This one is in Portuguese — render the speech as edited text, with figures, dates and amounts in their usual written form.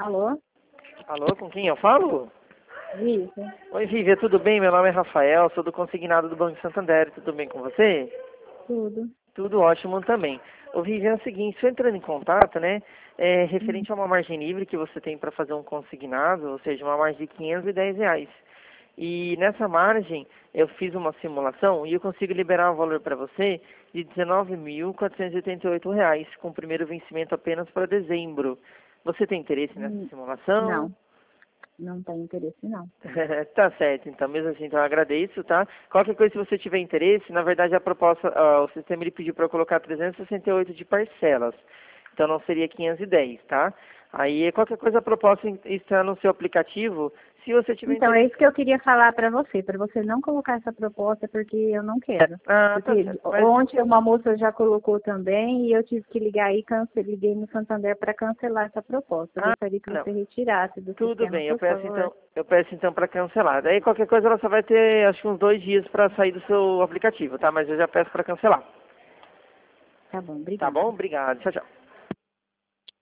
Alô? Alô, com quem eu falo? Isso. Oi, Vívia, tudo bem? Meu nome é Rafael, sou do consignado do Banco Santander, tudo bem com você? Tudo. Tudo ótimo também. Ô, Vívia, é o seguinte, estou entrando em contato, né, referente a uma margem livre que você tem para fazer um consignado, ou seja, uma margem de R$ 510. E nessa margem, eu fiz uma simulação e eu consigo liberar um valor para você de R$ 19.488, com o primeiro vencimento apenas para dezembro. Você tem interesse nessa simulação? Não, não tenho interesse não. Tá certo, então, mesmo assim, então eu agradeço, tá? Qualquer coisa, se você tiver interesse, na verdade a proposta, o sistema ele pediu para eu colocar 368 de parcelas, então não seria 510, tá? Aí qualquer coisa a proposta está no seu aplicativo, se você tiver Então, é interesse. isso que eu queria falar para você não colocar essa proposta, porque eu não quero. Ah, tá Porque certo, mas ontem uma moça já colocou também e eu tive que ligar aí, liguei no Santander para cancelar essa proposta. Eu gostaria que não, você retirasse do tudo sistema, bem, por favor. eu peço então para cancelar. Daí qualquer coisa ela só vai ter, acho que uns 2 dias para sair do seu aplicativo, tá? Mas eu já peço para cancelar. Tá bom, Tá bom? obrigada. Obrigado, tchau, tchau.